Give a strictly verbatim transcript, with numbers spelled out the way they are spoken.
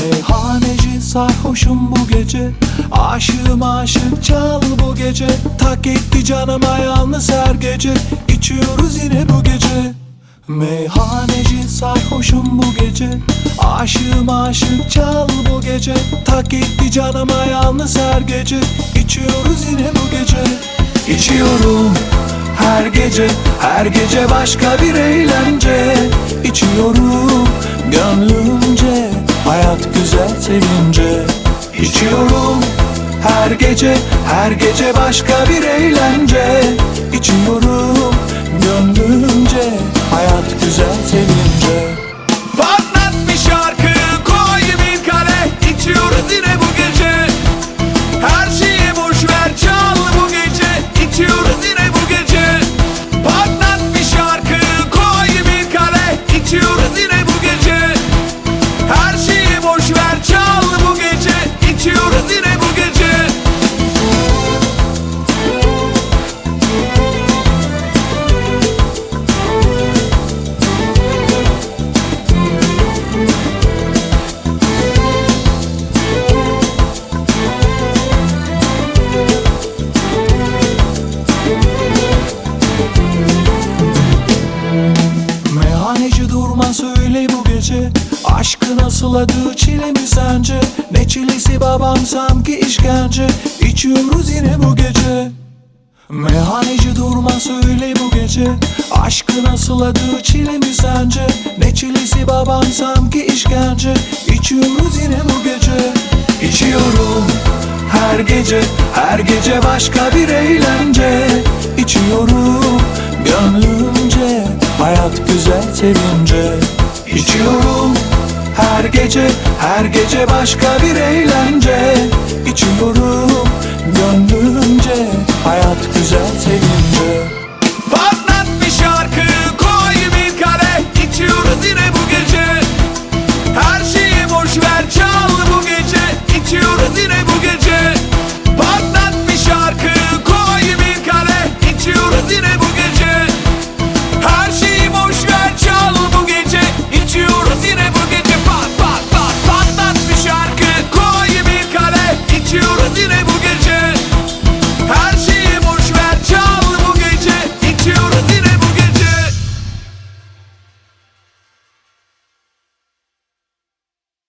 Meyhaneci sarhoşum bu gece, aşığım aşık çal bu gece. Tak etti canıma yalnız her gece, içiyoruz yine bu gece. Meyhaneci sarhoşum bu gece, aşığım aşık çal bu gece. Tak etti canıma yalnız her gece, içiyoruz yine bu gece. İçiyorum her gece, her gece başka bir eğlence. İçiyorum gönlümce, hayat güzel sevince. İçiyorum her gece, her gece başka bir eğlence. İçiyorum gönlümce, hayat güzel sevince. Patlat bir şarkı, koy bir kare, içiyoruz yine bu gece. Her şeyi boş ver, çal bu gece, içiyoruz yine bu gece. Patlat bir şarkı, koy bir kare, içiyoruz yine bu gece. Her şeyi boş ver, çal bu gece, içiyoruz yine bu gece. Meyhaneci durma söyle bu gece, aşkı nasıl adı çile mi sence? Ne çilesi babam sanki işkence, içiyoruz yine bu gece. Meyhaneci durma söyle bu gece, aşkı nasıl adı çile mi sence? Ne çilesi babam sanki işkence, içiyoruz yine bu gece. İçiyorum her gece, her gece başka bir eğlence. İçiyorum gönlümce, hayat güzel sevince. İçiyorum her gece, her gece başka bir eğlence. İçiyorum